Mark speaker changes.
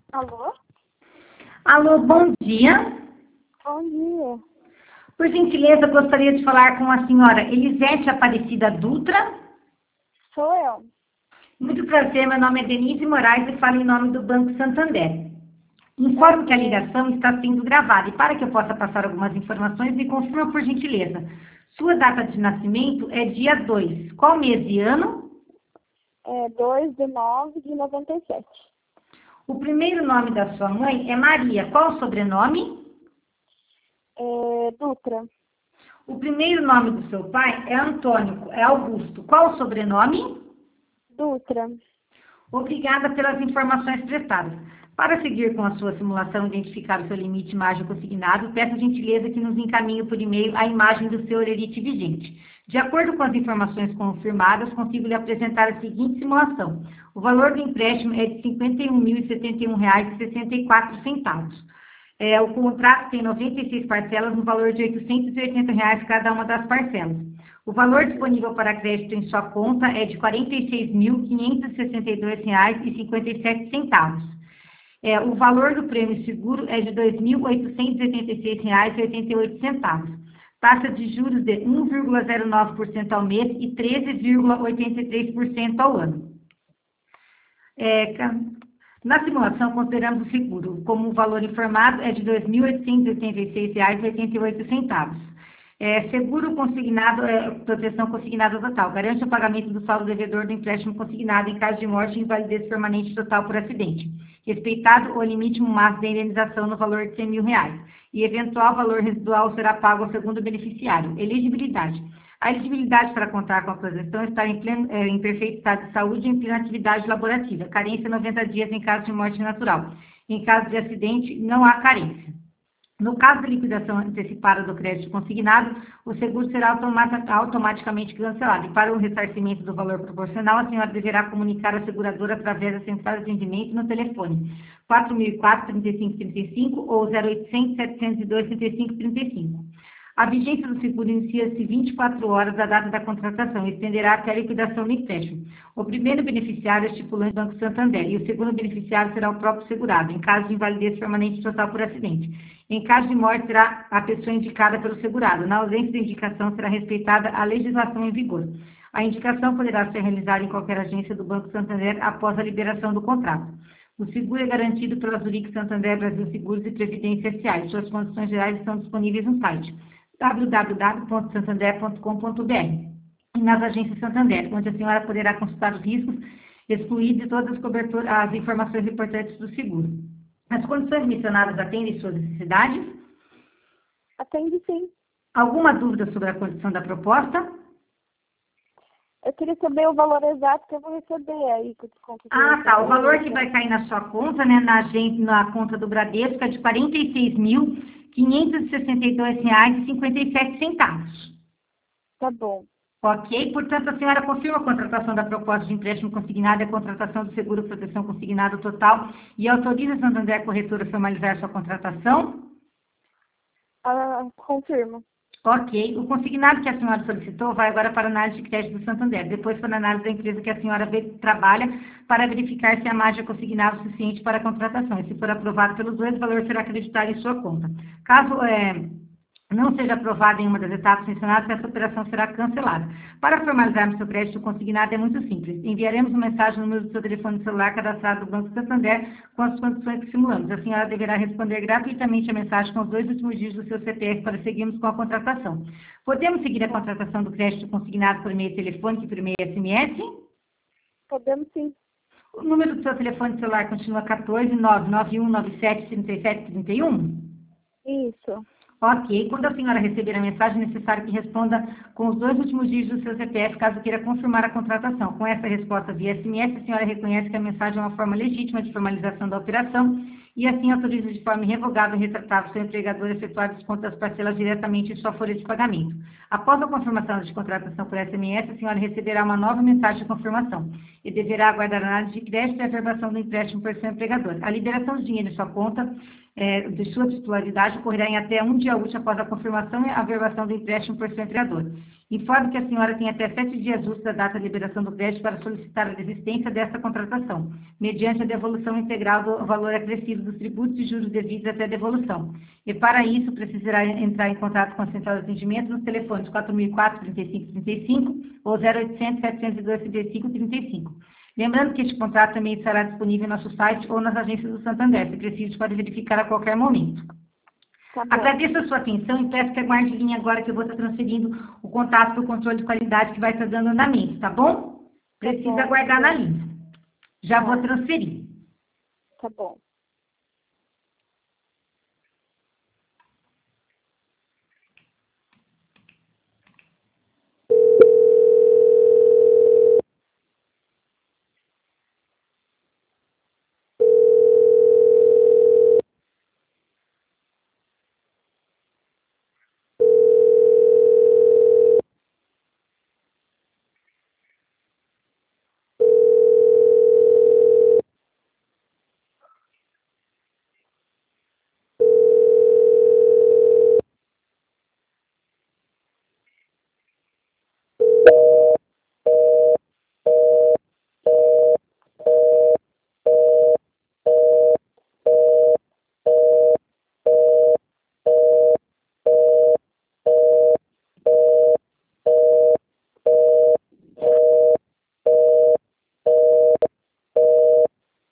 Speaker 1: Alô?
Speaker 2: Alô, bom dia.
Speaker 1: Bom dia.
Speaker 2: Por gentileza, gostaria de falar com a senhora Elisete Aparecida Dutra.
Speaker 1: Sou eu.
Speaker 2: Muito prazer, meu nome é Denise Moraes e falo em nome do Banco Santander. Informo que a ligação está sendo gravada e para que eu possa passar algumas informações, me confirma por gentileza. Sua data de nascimento é dia 2. Qual mês e ano?
Speaker 1: É 2/9/97.
Speaker 2: O primeiro nome da sua mãe é Maria. Qual o sobrenome?
Speaker 1: Dutra.
Speaker 2: O primeiro nome do seu pai é Antônio, é Augusto. Qual o sobrenome?
Speaker 1: Dutra.
Speaker 2: Obrigada pelas informações prestadas. Para seguir com a sua simulação e identificar o seu limite mágico consignado, peço a gentileza que nos encaminhe por e-mail a imagem do seu holerite vigente. De acordo com as informações confirmadas, consigo lhe apresentar a seguinte simulação. O valor do empréstimo é de R$ 51.071,64. O contrato tem 96 parcelas no valor de R$ 880 cada uma das parcelas. O valor disponível para crédito em sua conta é de R$ 46.562,57. O valor do prêmio seguro é de R$ 2.886,88. Taxa de juros de 1,09% ao mês e 13,83% ao ano. Na simulação, consideramos o seguro como o valor informado é de R$ 2.886,88. Seguro consignado, proteção consignada total. Garante o pagamento do saldo devedor do empréstimo consignado em caso de morte e invalidez permanente total por acidente. Respeitado o limite máximo da indenização no valor de R$ 100 mil. E eventual valor residual será pago ao segundo beneficiário. Elegibilidade. A elegibilidade para contar com a proteção está em perfeito estado de saúde e em plena atividade laborativa. Carência 90 dias em caso de morte natural. Em caso de acidente, não há carência. No caso de liquidação antecipada do crédito consignado, o seguro será automaticamente cancelado. E para o ressarcimento do valor proporcional, a senhora deverá comunicar à seguradora através da central de atendimento no telefone 4004-3535 ou 0800-702-3535. A vigência do seguro inicia-se 24 horas da data da contratação e estenderá até a liquidação do empréstimo. O primeiro beneficiário é estipulante do Banco Santander e o segundo beneficiário será o próprio segurado, em caso de invalidez permanente total por acidente. Em caso de morte, será a pessoa indicada pelo segurado. Na ausência da indicação, será respeitada a legislação em vigor. A indicação poderá ser realizada em qualquer agência do Banco Santander após a liberação do contrato. O seguro é garantido pela Zurich Santander Brasil Seguros e Previdência S.A. Suas condições gerais estão disponíveis no site www.santander.com.br e nas agências Santander, onde a senhora poderá consultar os riscos, excluir de todas as coberturas, as informações importantes do seguro. As condições mencionadas atendem suas necessidades?
Speaker 1: Atende sim.
Speaker 2: Alguma dúvida sobre a condição da proposta?
Speaker 1: Eu queria saber o valor exato que eu vou receber aí com o desconto.
Speaker 2: Tá. O valor que vai cair na sua conta, né, na conta do Bradesco, é de R$ 46.562,57.
Speaker 1: Tá bom.
Speaker 2: Ok? Portanto, a senhora confirma a contratação da proposta de empréstimo consignado e a contratação do seguro proteção consignado total e autoriza a Santander Corretora a formalizar sua contratação?
Speaker 1: Confirmo.
Speaker 2: Ok. O consignado que a senhora solicitou vai agora para a análise de crédito do Santander, depois para a análise da empresa que a senhora trabalha para verificar se a margem é consignada o suficiente para a contratação. E se for aprovado pelos dois, o valor será acreditado em sua conta. Caso não seja aprovada em uma das etapas mencionadas, essa operação será cancelada. Para formalizarmos seu crédito consignado é muito simples. Enviaremos uma mensagem no número do seu telefone celular cadastrado do Banco Santander com as condições que simulamos. A senhora deverá responder gratuitamente a mensagem com os 2 últimos dígitos do seu CPF para seguirmos com a contratação. Podemos seguir a contratação do crédito consignado por e-mail telefônico e por e-mail SMS?
Speaker 1: Podemos sim.
Speaker 2: O número do seu telefone celular continua 14 991973731?
Speaker 1: Isso.
Speaker 2: Ok. Quando a senhora receber a mensagem, é necessário que responda com os 2 últimos dígitos do seu CPF, caso queira confirmar a contratação. Com essa resposta via SMS, a senhora reconhece que a mensagem é uma forma legítima de formalização da operação e assim autoriza de forma irrevogável e retratável seu empregador a efetuar desconto das parcelas diretamente em sua folha de pagamento. Após a confirmação de contratação por SMS, a senhora receberá uma nova mensagem de confirmação e deverá aguardar a análise de crédito e a averbação do empréstimo por seu empregador. A liberação do dinheiro em sua conta de sua titularidade ocorrerá em até um dia útil após a confirmação e a averbação do empréstimo por seu empregador. Informo que a senhora tem até 7 dias úteis da data de liberação do crédito para solicitar a desistência desta contratação, mediante a devolução integral do valor acrescido dos tributos e juros devidos até a devolução. E para isso, precisará entrar em contato com a Central de Atendimento nos telefones 4004-3535 ou 0800-702-3535. Lembrando que este contrato também estará disponível em nosso site ou nas agências do Santander. Se preciso, pode verificar a qualquer momento.
Speaker 1: Tá bom.
Speaker 2: Agradeço a sua atenção e peço que aguarde em linha agora que eu vou estar transferindo o contato para o controle de qualidade que vai estar dando andamento, tá bom? Precisa aguardar na linha. Já vou transferir.
Speaker 1: Tá bom.